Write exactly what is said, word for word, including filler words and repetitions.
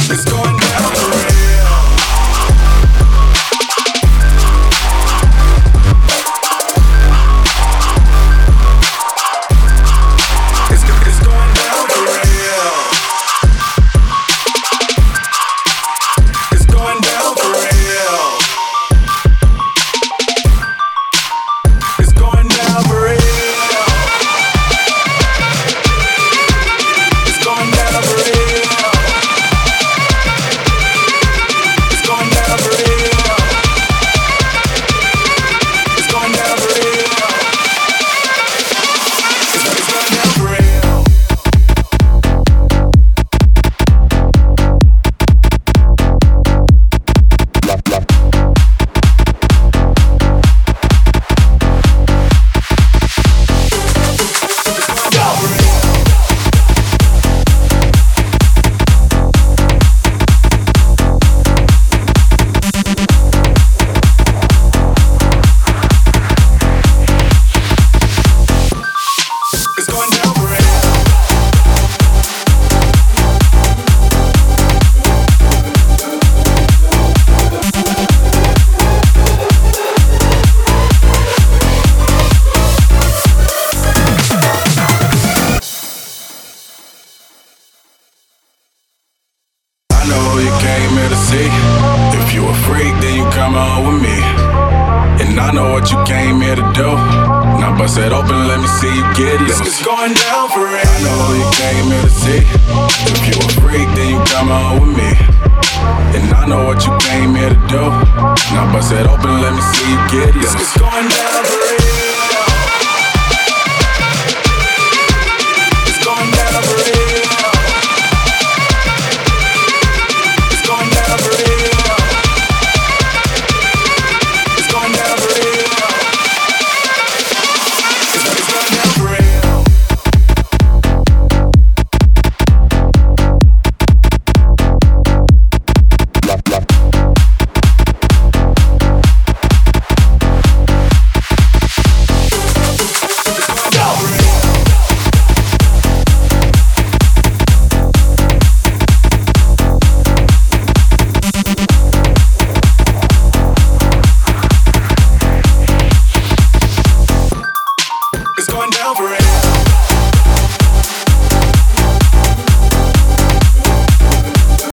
It's going down for real. It's, it's going down for real. It's going down for real. It's going down for real. It's going down for real. It's going down for real. It's going down for real. It's, it's going down for real. It's going down for real. I know who you came here to see. If you a freak, then you come on with me. And I know what you came here to do. Now bust it open, let me see you get loose. It's going down for real. I know who you came here to see. If